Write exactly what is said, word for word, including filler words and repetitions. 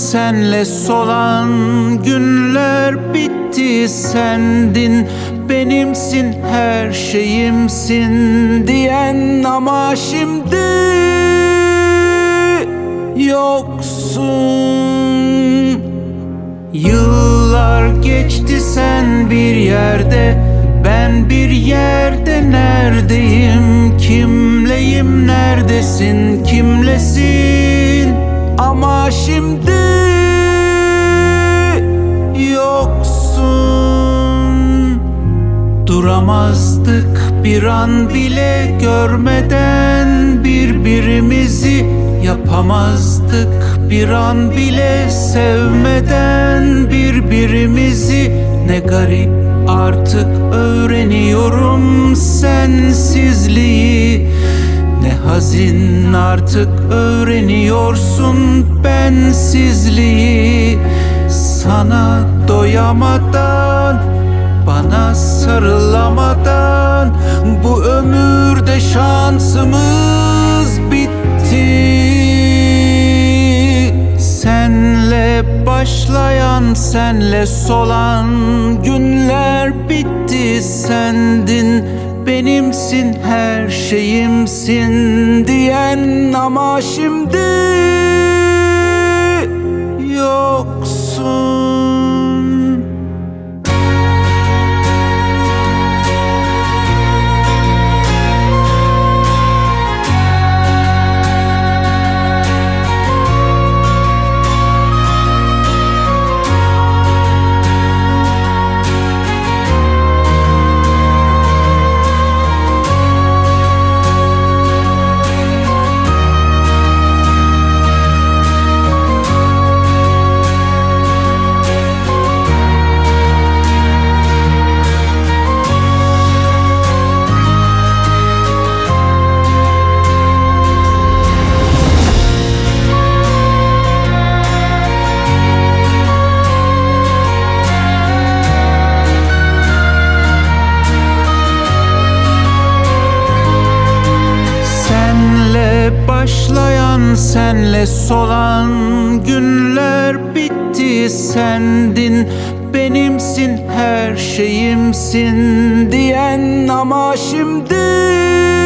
senle solan günler bitti, sendin benimsin, her şeyimsin diyen ama şimdi yoksun. Yıllar geçti, sen bir yerde, ben bir yerde. Neredeyim, kimleyim, neredesin, kimlesin? Ama şimdi yoksun. Duramazdık bir an bile görmeden birbirimizi, yapamazdık bir an bile sevmeden birbirimizi. Ne garip, artık öğreniyorum sensizliği. Ne hazin, artık öğreniyorsun bensizliği. Sana doyamadan, bana sarılamadan bu ömürde şansımız bitti. Senle başlayan, senle solan günler bitti, sendin benimsin, her şeyimsin diyen ama şimdi yoksun. Başlayan, senle solan günler bitti, sendin benimsin, her şeyimsin diyen ama şimdi